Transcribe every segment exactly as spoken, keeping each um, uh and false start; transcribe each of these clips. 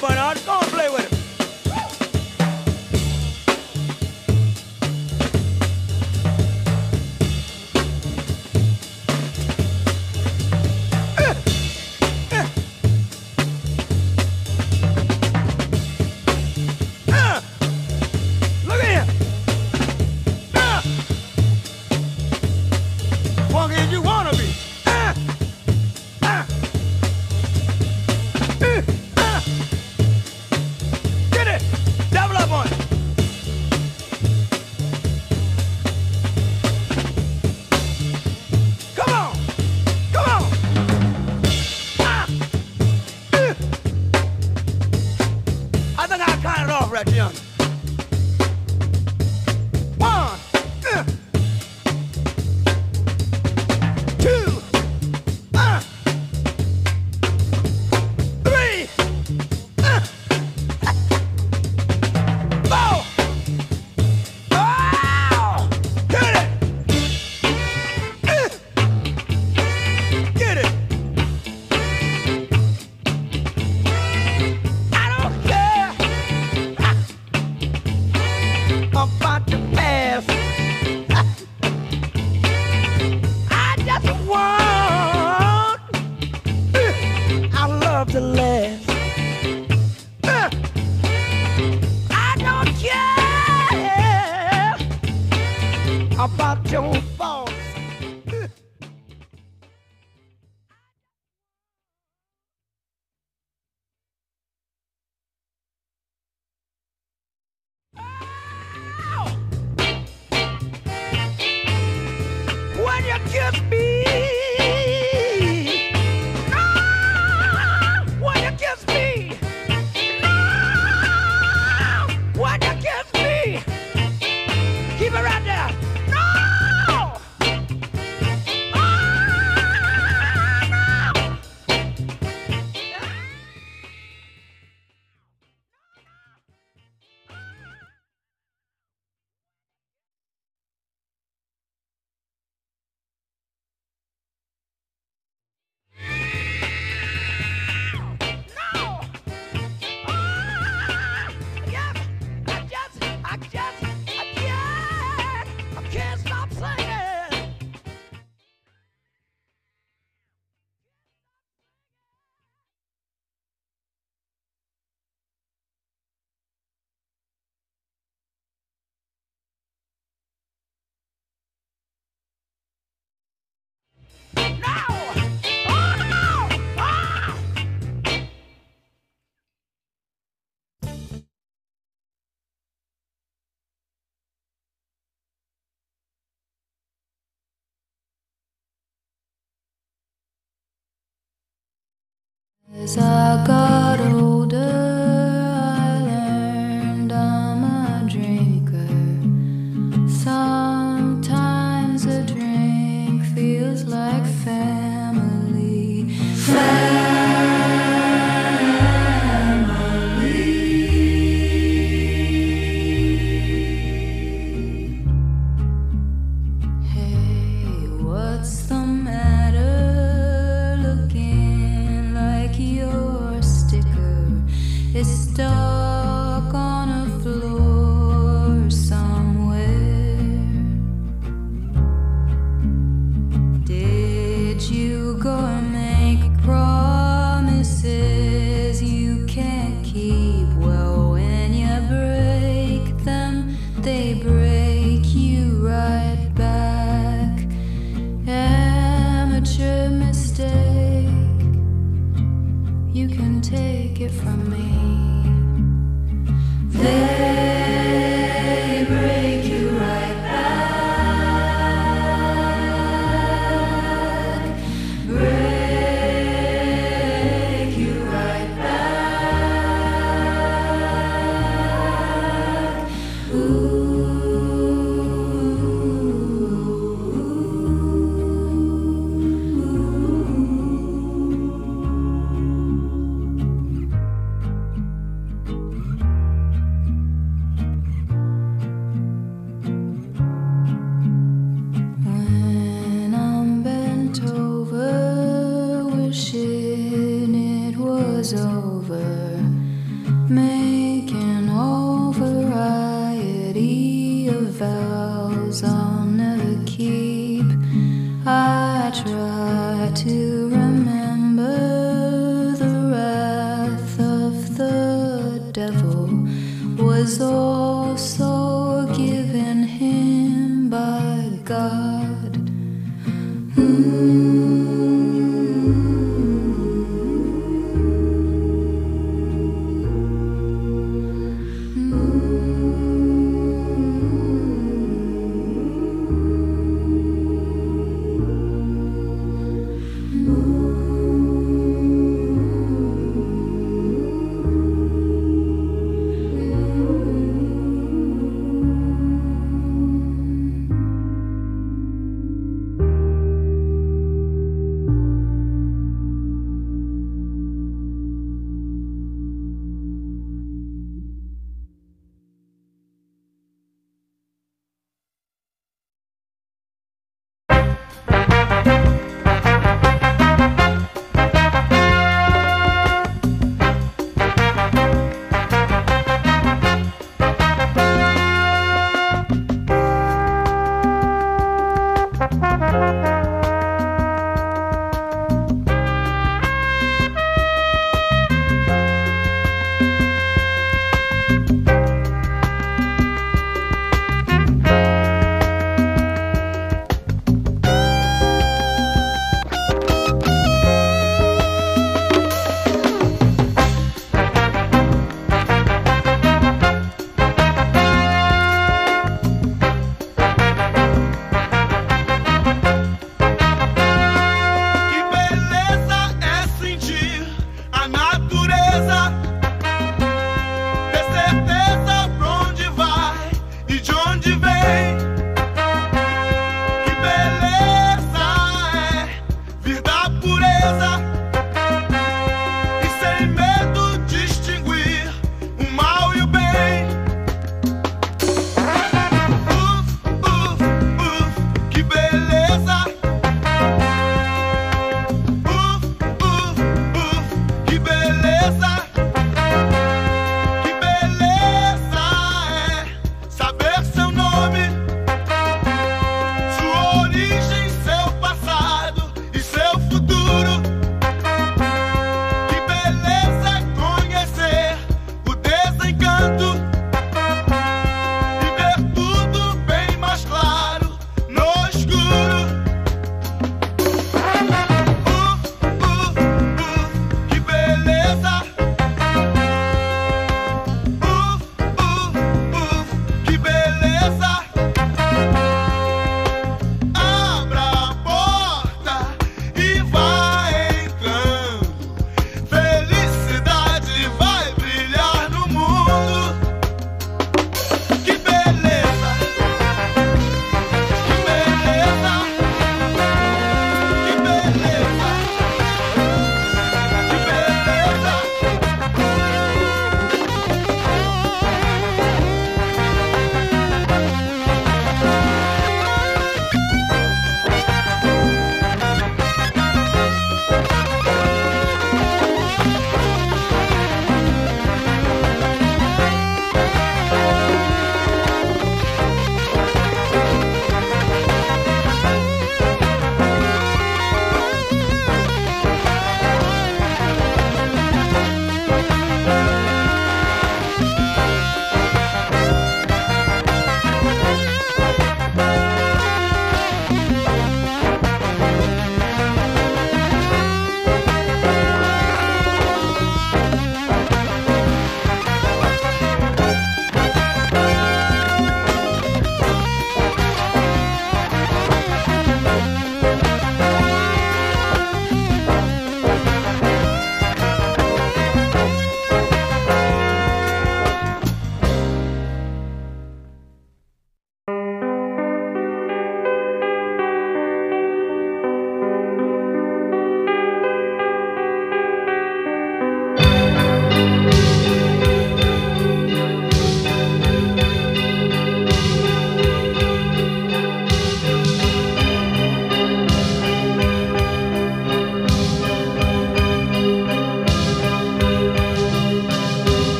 Bernard. Go and play with it. As I got older, I learned I'm a drinker. Sometimes a drink feels like family. Hey, what's the matter? Looking like your sticker is stuck on a floor somewhere. Did you go and make promises you can't keep? Well, when you break them, they break you right back. Amateur mistake, you can take it from me. They break you right back. Break you right back. When I'm bent over, wishing it was over, making all variety of vows I'll never keep. I try to remember the wrath of the devil was also given him by God. Mm.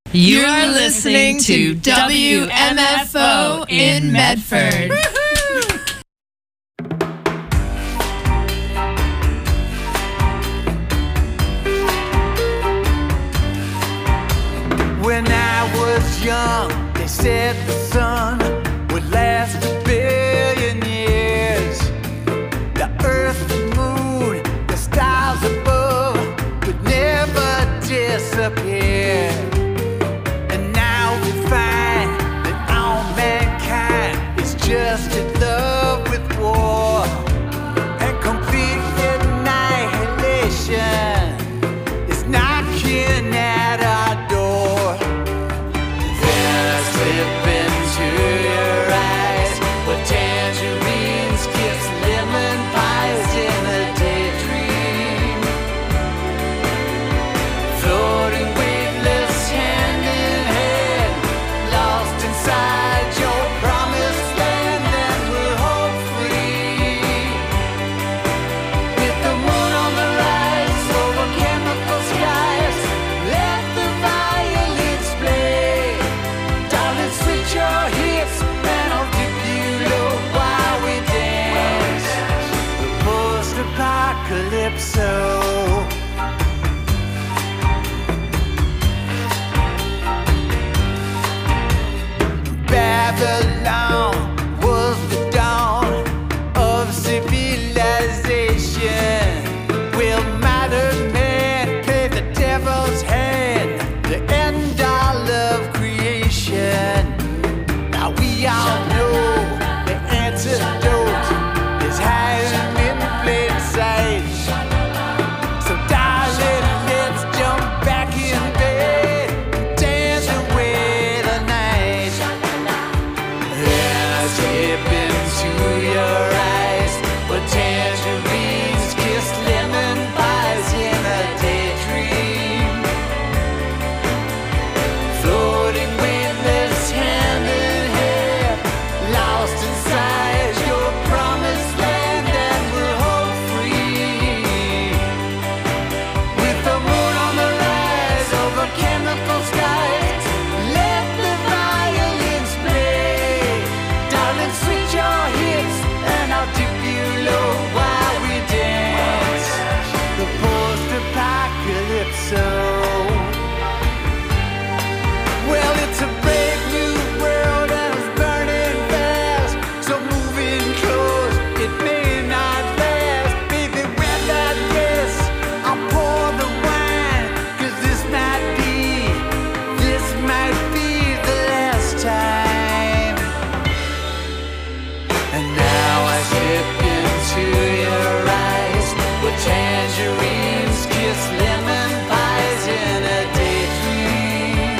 You are listening to W M F O in Medford. When I was young, they said the sun would last a billion years. The earth, the moon, the stars above would never disappear. And now we find that all mankind is just in love with war and complete annihilation is knocking at our door. Then I slip into your eyes with tangerines, kiss lemon pies in a daydream, floating weightless hand in hand, lost inside your promised land, and we're home free. With the moon on the rise over chemical skies, let the violins play. Darling, switch your hips and I'll dip you low while we dance. The post-apocalypso. Babylon was the dawn of civilization. Will modern man play the devil's hand, the end all of creation? Now we all know the antidote is hiding in plain sight. So darling, let's jump back in bed and dance away the night. Then I slip into your eyes with tangerines, kiss lemon pies in a daydream, floating weightless hand in hand, lost inside your promised land, and we're home free. With the moon on the rise over chemical skies, let the violins play. Darling, switch your hips and I'll dip you low while we dance. The post-apocalypse. Well, it's a brave new world and it's burning fast, so moving close, it may not last. Baby, wear that dress, I'll pour the wine, 'cause this might be, this might be the last time. And now I slip into your eyes with tangerines, kiss lemon pies in a daydream,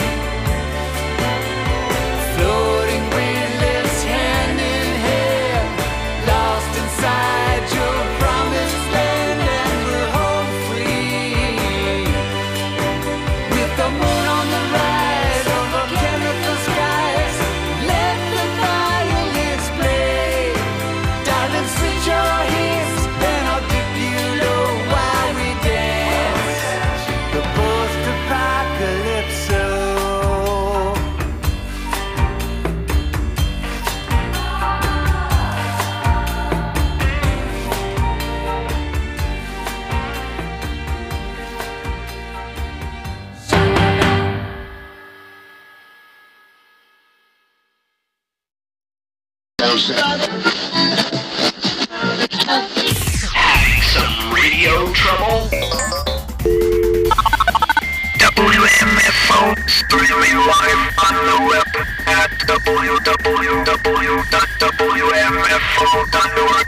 floating weightless hand in hand, lost inside your promised land, and we're home free. With the moon on the rise over chemical skies, let the violins play. Darling, switch your hips and I'll dip you low while we dance. The post-apocalypse. Having some radio trouble? W M F O streaming live on the web at w w w dot w m f o dot org.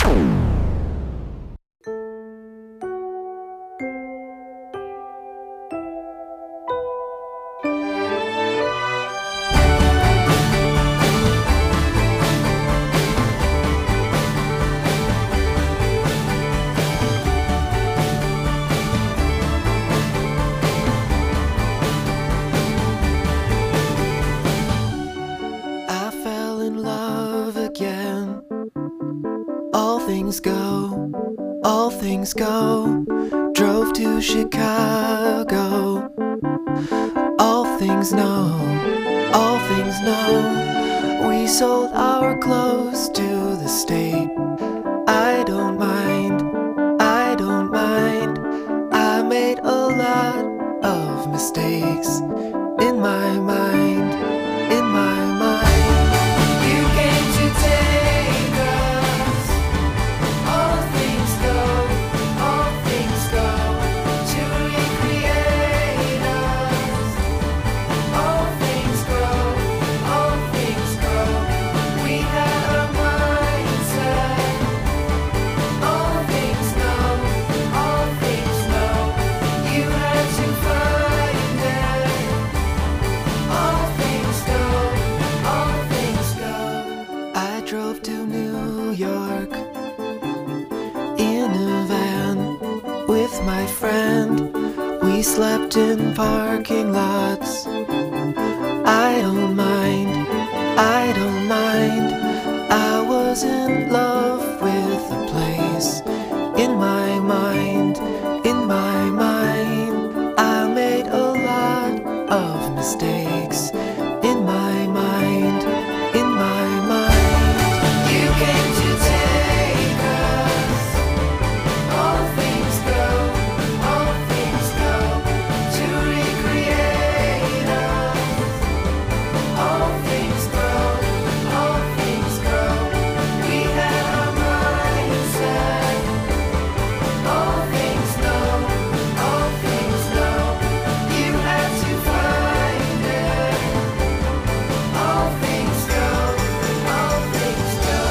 I fell in love again. All things go, all things go. Drove to Chicago. All things things know, all things know. We sold our clothes to the state. I don't mind, I don't mind. I made a lot of mistakes in my mind, in my mind. You came to take us. All things go, all things go to recreate us. All things grow, all things grow. We had a mindset. All things know, all things know. You had to find it. All things go, all things go. I drove to New York in a van with my friend. We slept in parking lots. I don't mind, I don't mind. I was in love with the place. In my mind, in my mind. I made a lot of mistakes. In my mind, in my mind. You came to take us. All things go, all things go to recreate us. All things grow, all things grow. We had our mindset. All things know, all things know. You had to find it. All things go, all things go.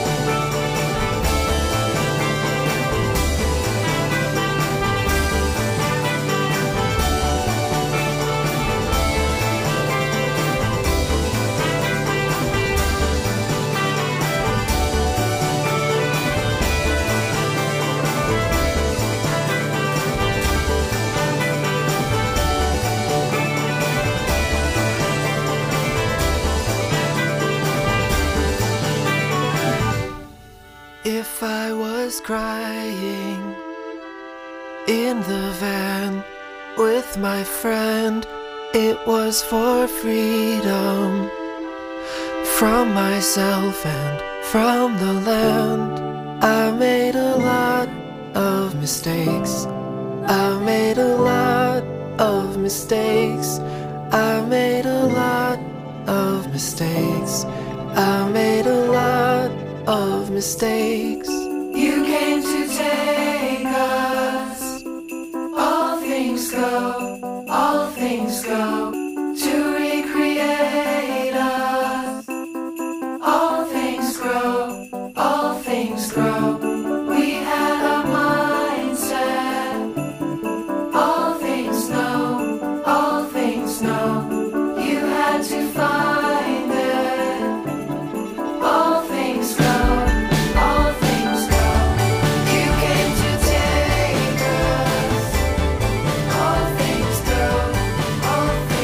If I was crying in the van with my friend, it was for freedom from myself and from the land. I made a lot of mistakes. I made a lot of mistakes. I made a lot of mistakes. I made a lot of mistakes. You came to take us. All things go, all things go to recreate us. All things grow, all things grow. We had a mindset. All things know, all things know. You had to find it. All things go, all things go. You came to take us. All things go, all things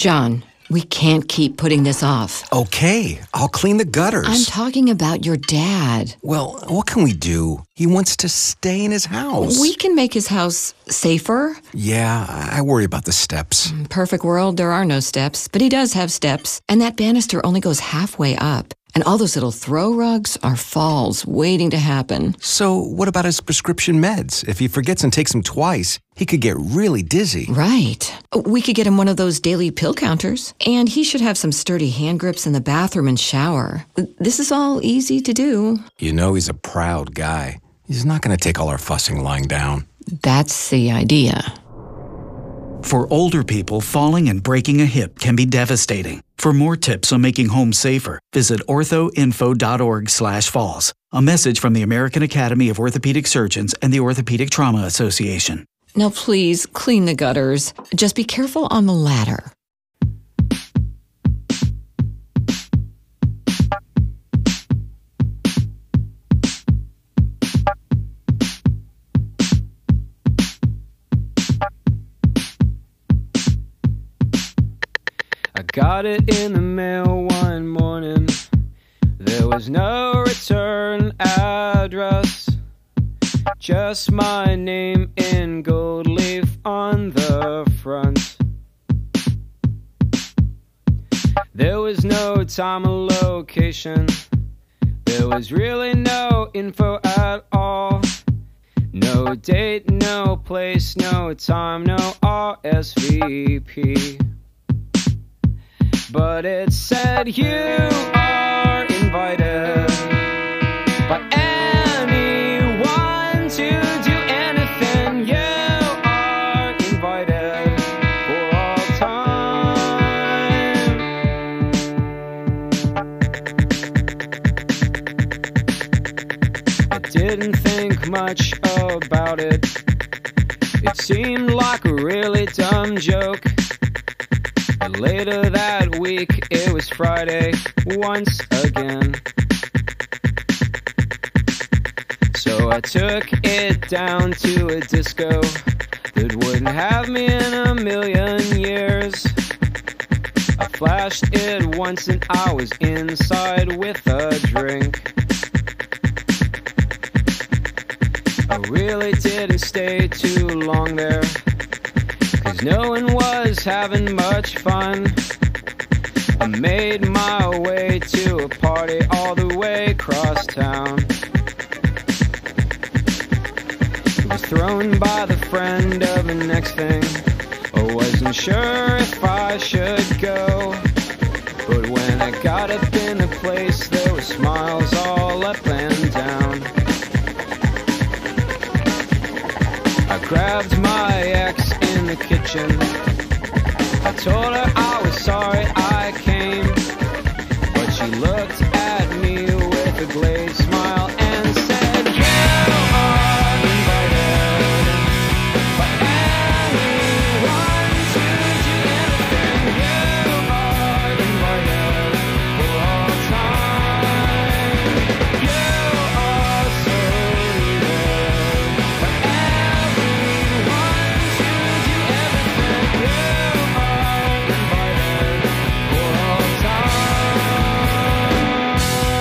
John, we can't keep putting this off. Okay, I'll clean the gutters. I'm talking about your dad. Well, what can we do? He wants to stay in his house. We can make his house safer. Yeah, I worry about the steps. Perfect world, there are no steps, but he does have steps. And that banister only goes halfway up. And all those little throw rugs are falls waiting to happen. So what about his prescription meds? If he forgets and takes them twice, he could get really dizzy. Right. We could get him one of those daily pill counters. And he should have some sturdy hand grips in the bathroom and shower. This is all easy to do. You know he's a proud guy. He's not going to take all our fussing lying down. That's the idea. For older people, falling and breaking a hip can be devastating. For more tips on making home safer, visit orthoinfo.org slash falls. A message from the American Academy of Orthopedic Surgeons and the Orthopedic Trauma Association. Now please, clean the gutters. Just be careful on the ladder. Got it in the mail one morning. There was no return address, just my name in gold leaf on the front. There was no time or location. There was really no info at all. No date, no place, no time, no R S V P. But it said you are invited by anyone to do anything. You are invited for all time. I didn't think much about it. It seemed like a really dumb joke. But later that week, it was Friday once again. So I took it down to a disco that wouldn't have me in a million years. I flashed it once and I was inside with a drink. I really didn't stay too long there, 'cause no one was having much fun. I made my way to a party all the way across town. It was thrown by the friend of the next thing. I wasn't sure if I should go, but when I got up in the place, there were smiles all up and down. I grabbed my ex in the kitchen. I told her I was sorry I came, but she looked at me with a glazed smile and said, you are invited by anyone to do anything. You are invited for all time. You are so needed by everyone to do everything. You are invited for all time.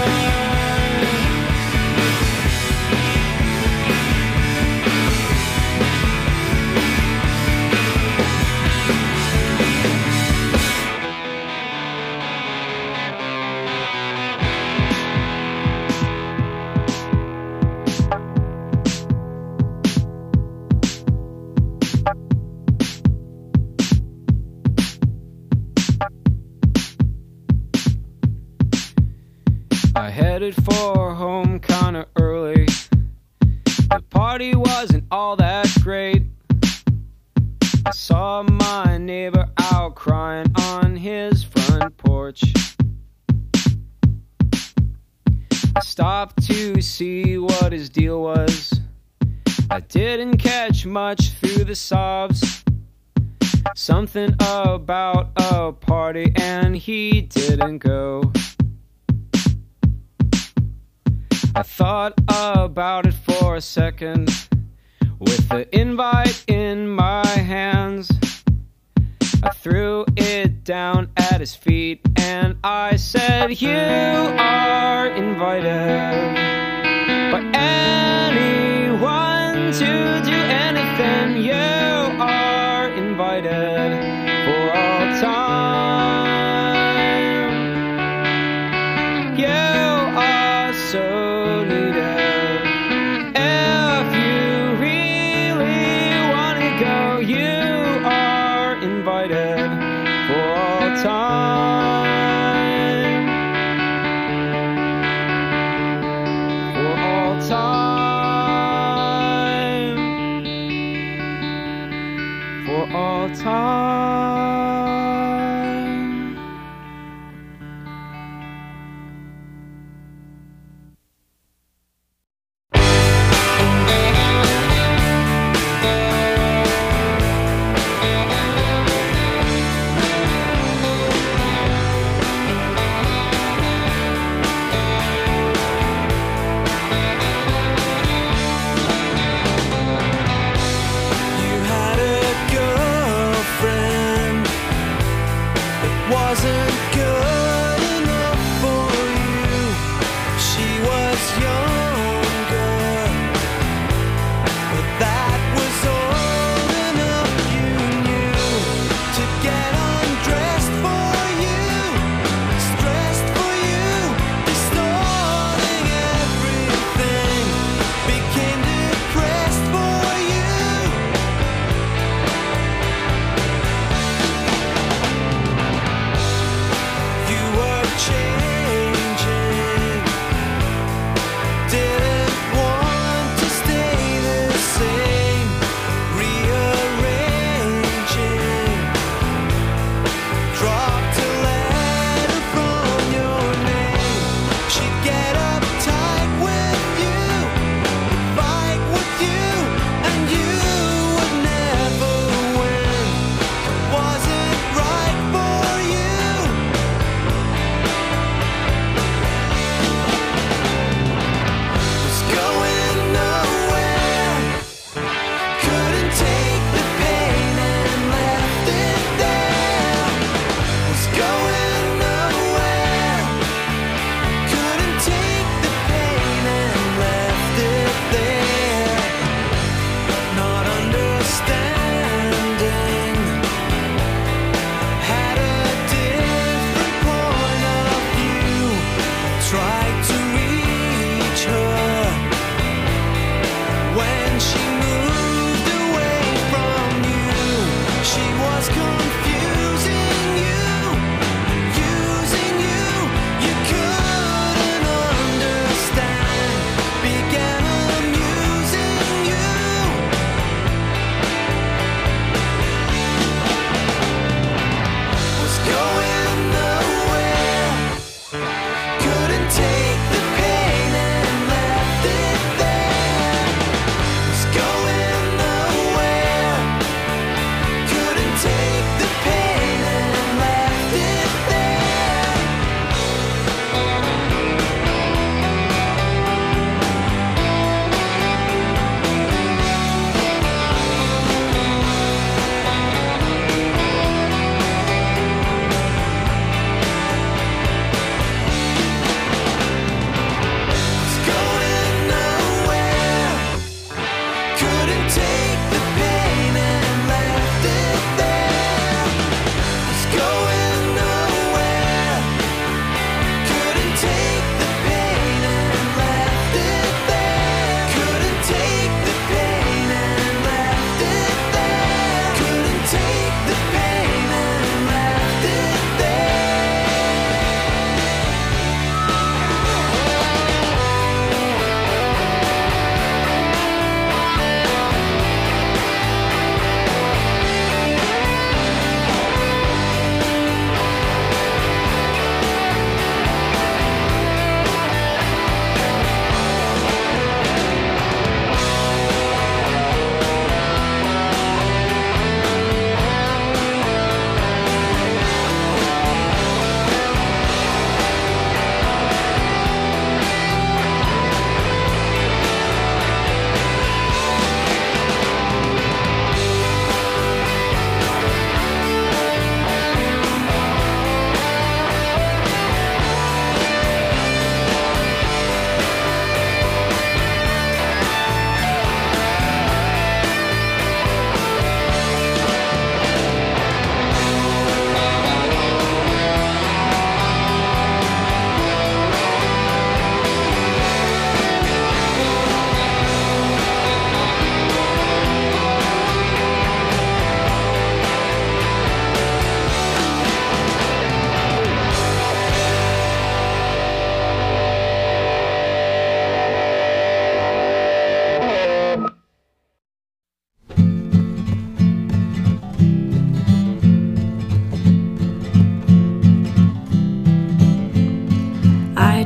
I headed for home kinda early. The party wasn't all that great. I saw my neighbor out crying on his front porch. I stopped to see what his deal was. I didn't catch much through the sobs. Something about a party and he didn't go. I thought about it for a second, with the invite in my hands. I threw it down at his feet and I said, you are invited by anyone to do anything. You are invited for all time. You are so needed. If you really want to go, you are invited for all time. For all time. For all time. You had a girlfriend that wasn't good enough for you. She was younger, but that was all enough. You knew to get undressed for you, stressed for you, distorting everything, became depressed for you. You were changing, didn't want to stay the same, rearranging, dropped a letter from your name. She'd get uptight with you, fight with you, and you would never win. Wasn't right for you. Was going nowhere. Couldn't take the pain and left it there. Was going nowhere. Couldn't take the pain and left it there. Not understanding. Had a different point of view. Tried to reach her when she moved away from you. She was confusing you, using you. You couldn't understand. Began a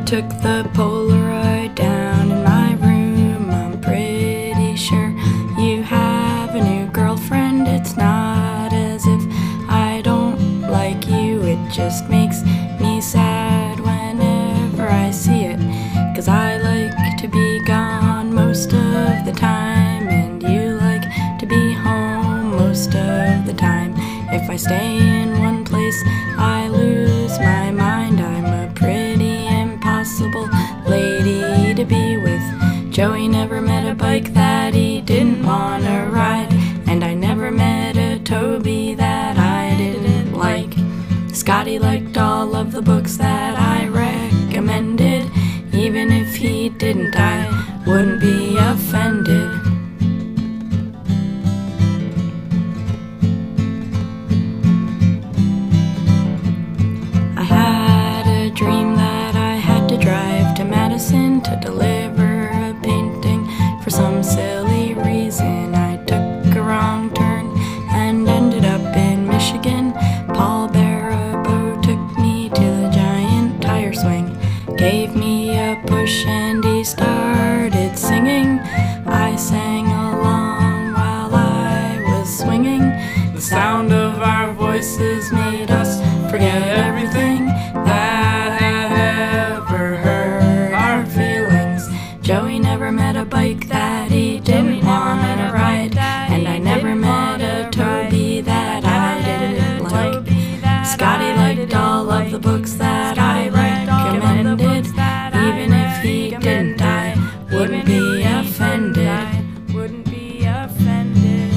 took the Polaroid down in my room. I'm pretty sure you have a new girlfriend. It's not as if I don't like you, it just makes me sad whenever I see it. Cause I like to be gone most of the time, and you like to be home most of the time. If I stay in one place, I lose my mind. I'm a pretty impossible lady to be with. Joey never met a bike that he didn't wanna ride, and I never met a Toby that I didn't like. Scotty liked all of the books that I recommended. Even if he didn't, I wouldn't be offended. I had a dream that I had to drive to Madison to deliver a painting. For some silly reason, I took a wrong turn and ended up in Michigan. Paul Barabo took me to the giant tire swing, gave me a push, and he started singing. I sang along while I was swinging. The sound of our voices made us forget everything that had ever hurt our feelings. Joey never met a bike that he didn't want to ride, and I never met a Toby that I didn't like. Scotty liked all of the books that I recommended. Even if he didn't, I wouldn't be offended. Wouldn't be offended.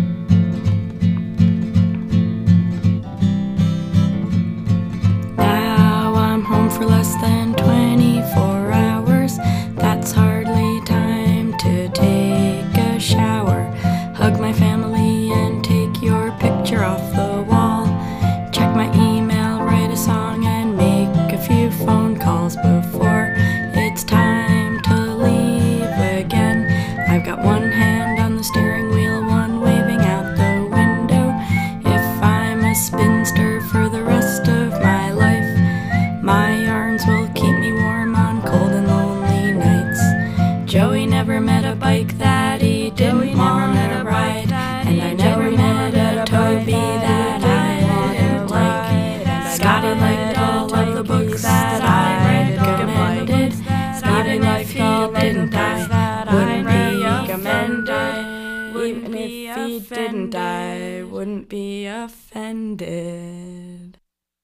Now I'm home for less than twenty-four hours. That's hardly time to take a shower, hug my family, and take your picture off the wall. Check my email, write a song, and make a few phone calls before it's time to leave again. I've got one hand on the steering wheel, one waving out the window. If I'm a spinster for the rest of my life, my arms will keep me warm on cold and lonely nights. Joey never met a bike that he didn't want to ride, and I never met a Toby that I didn't like. Scotty liked all of the books that I recommended. Even if he didn't, I wouldn't be offended. Even if he didn't, I wouldn't be offended.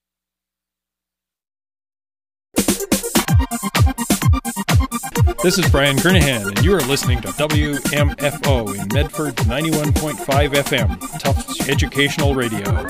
This is Brian Kernahan, and you are listening to W M F O in Medford ninety-one point five F M, Tufts Educational Radio.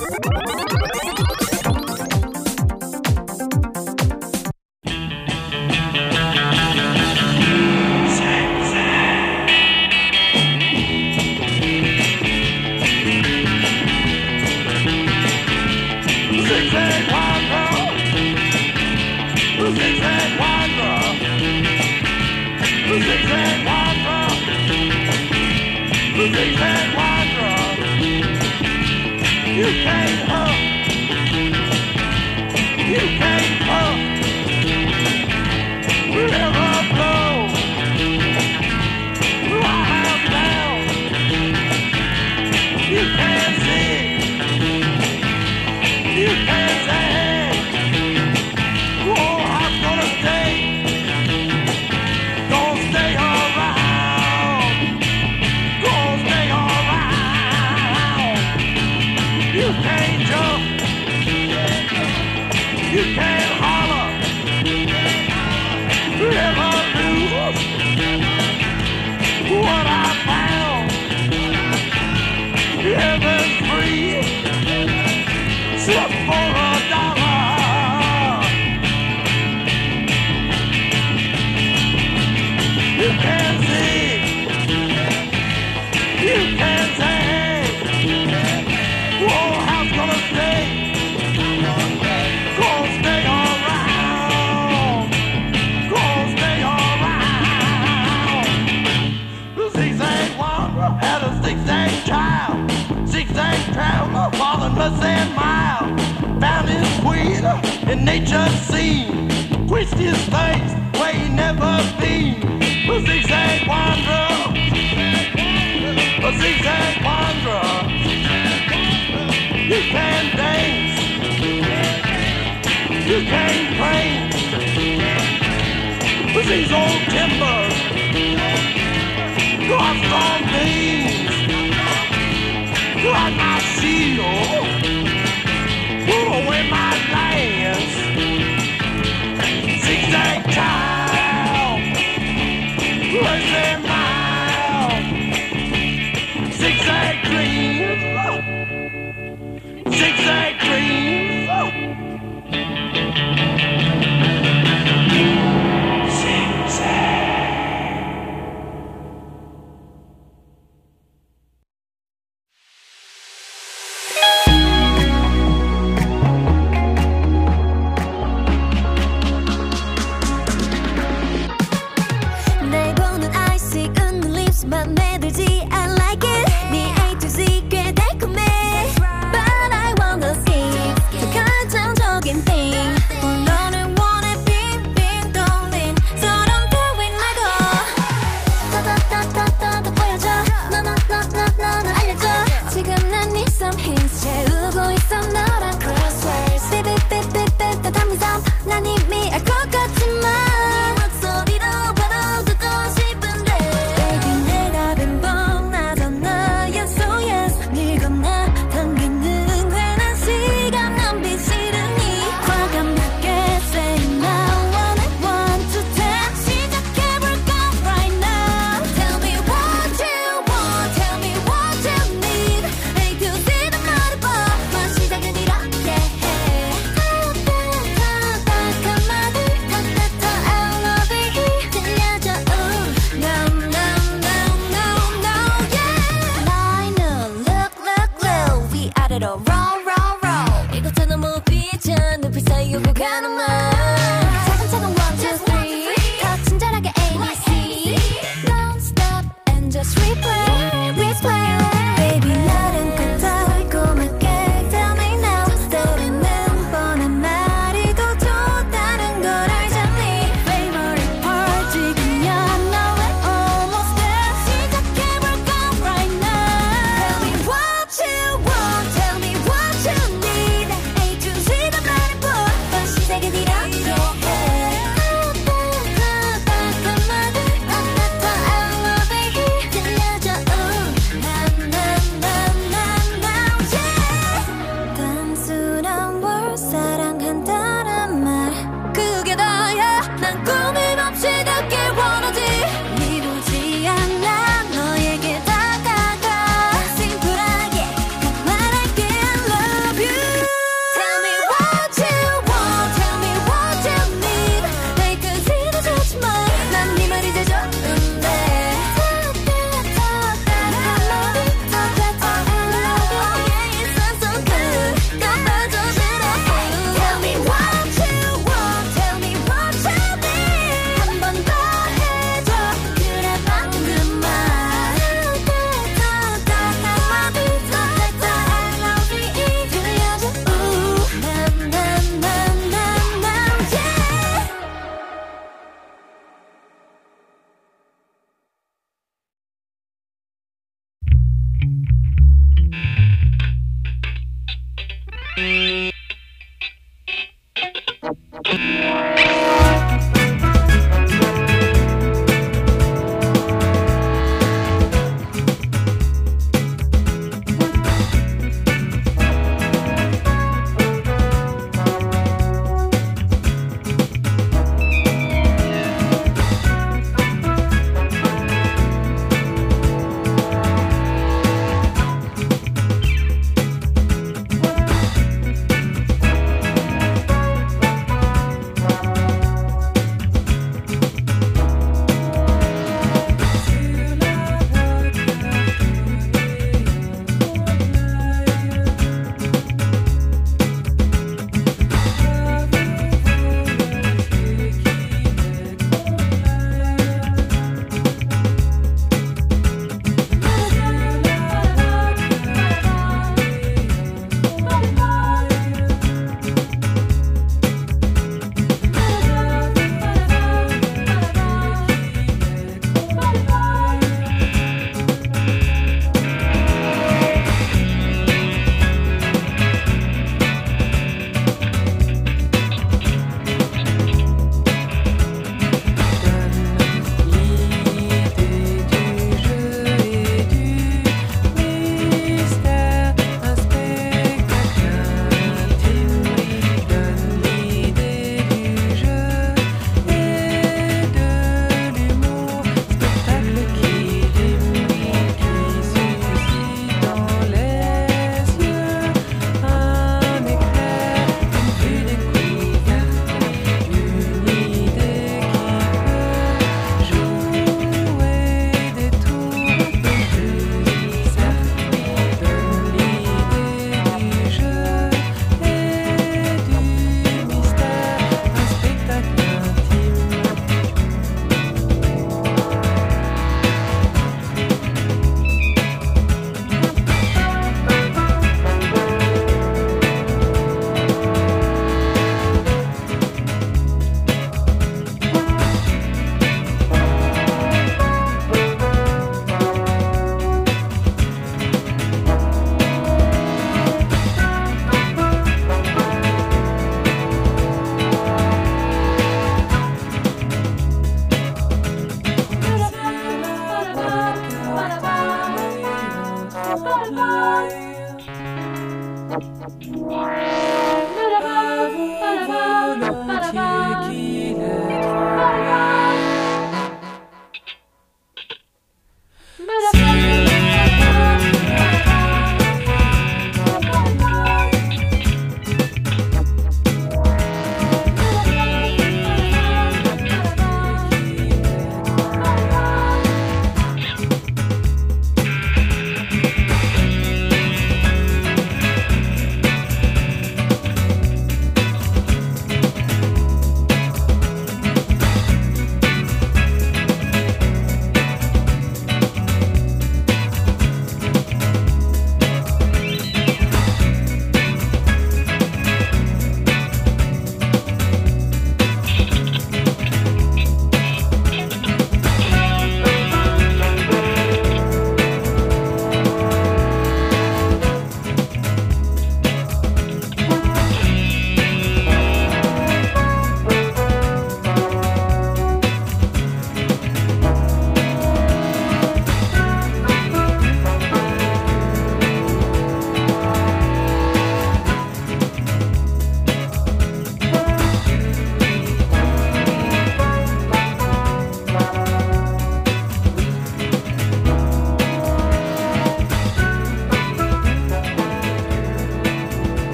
You can't hurt. You can't hurt. River flow. Wild down. You can't see. You can't say. Oh, I'm gonna stay. Gonna stay around. Gonna stay around. You can't jump. You can't holler. Never lose what I found. Heaven's free, except for a dollar. You can't see. You can't say. Whoa, how's gonna stay? Gonna stay around. Gonna stay around. The zigzag wanderer had a zigzag child. Zigzag traveler, father must and mile. Found his queen in nature's scene. Twist his face where he never been. A zigzag wanderer, a zigzag wanderer. You can dance, you can paint. With these old timbers, got strong beams, like my shield, pull away my lance. Zigzag child, lazy mile, zigzag dreams, zigzag dreams, zigzag. 날 보는 I see 웃는 lips 맘에 들지 I like it 네 A to Z 꽤 달콤해 But I wanna see 더 결정적인 thing 너를 원해 빙빙 돌린 서럼 따윈 말고 따따따따따 보여줘 너너너너너너 알려줘 지금 난 need some hints 채우고 있어 너랑 crosswords 삐삐삐삐삐 담은 섬 난 이미 알 것 같지만 목소리로 바로 듣고 싶은데 Baby 내 답은 뻔하잖아 Yes oh yes 네가 나 당기는 괜한 시간 낭비 싫으니 과감하게 say now one and one to ten 시작해볼까 right now Tell me what you want Tell me what you need A to Z는 말해봐 넌 시작은 이렇게 해 따뜻한 말들 따뜻한 I love it 들려줘 ooh. No no no no no yeah 나이는 look look look 위아래로 roll roll roll 이것도 너무 비전 눈빛 사이 오고 가는 말 차근차근 one two three 더 친절하게 A B C Don't stop and just replay replay Baby 나랑 같아 달콤하게 Tell me now 떠오르는 뻔한 말이 더 좋다는 걸 알잖니 Favorite part 지금이야 now we're almost there 시작해볼까 right now Tell me what you want Tell me what you need A to Z는 말해봐 넌 시작은 이렇게 해 따뜻한 말들 따뜻한 I love it 들려줘 ooh.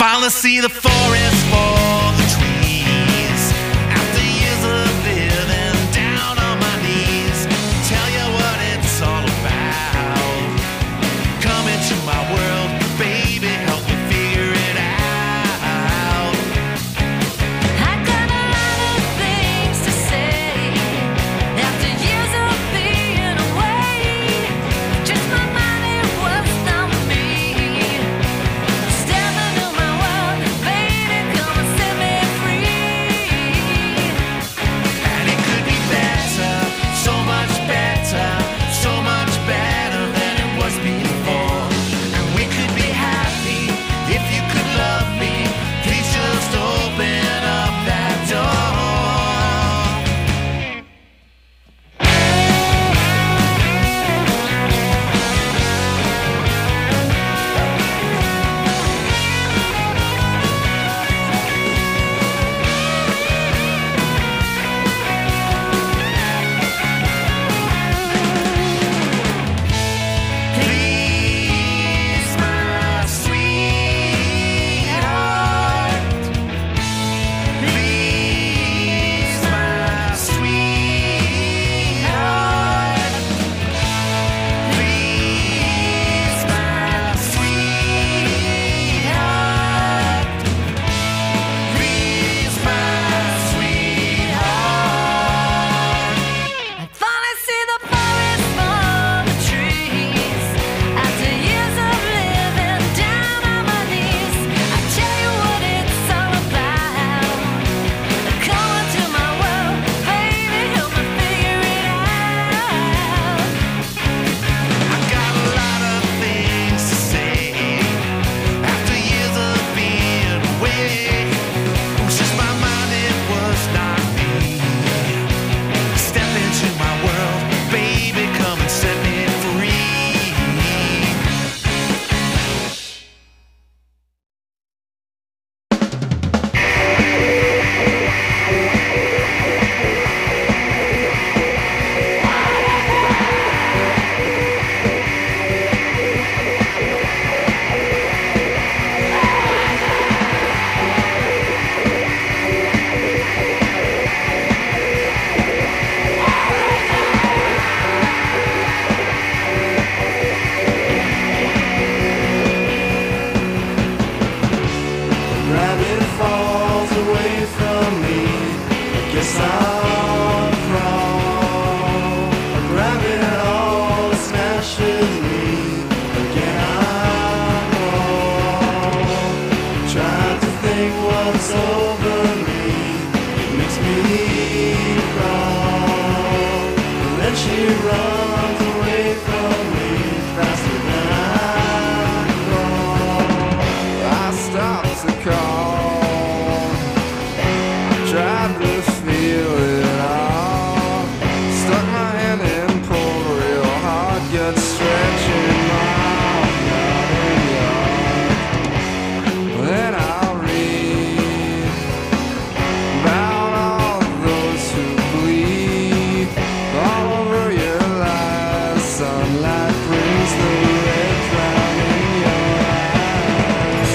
finally see the forest for the trees. After years of living down on my knees, tell you what it's all about. Come into my world, baby, help me figure it out. I got a lot of things to say after years of being away. Just my mind, it was not me. Step into my world, baby, come and set me free. And it could be better, so much better, so much better than it was before. And we could be happy if you could love me. Please just open up that door. Please, my sweetheart. Please, my sweetheart. Please, my sweetheart. Please, my sweetheart. I finally see the forest for the trees. After years of living down on my knees, I tell you what it's all about. Come into my world, baby, help me figure it out. I got a lot of things to say after years of being away. It was just my mind, it was not me. Step into my world, baby, come and set me free. Rabbit falls away from me. I guess I'll crawl. A rabbit all smashes me. Again I'm wrong. Trying to think what's over me. It makes me crawl. And then she runs away from me faster than I crawl. I stopped to call. I tried to feel it all. Stuck my hand in, pulled real hard, gut stretching my yard. Then I'll read about all those who bleed all over your lies. Sunlight brings the red cloud in your eyes.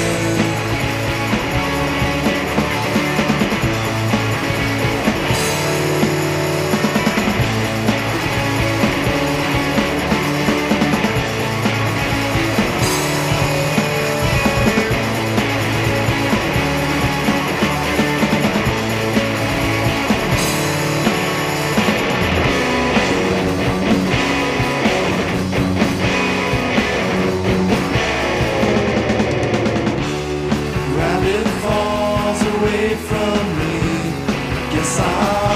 Rabbit falls away from me. Guess I'll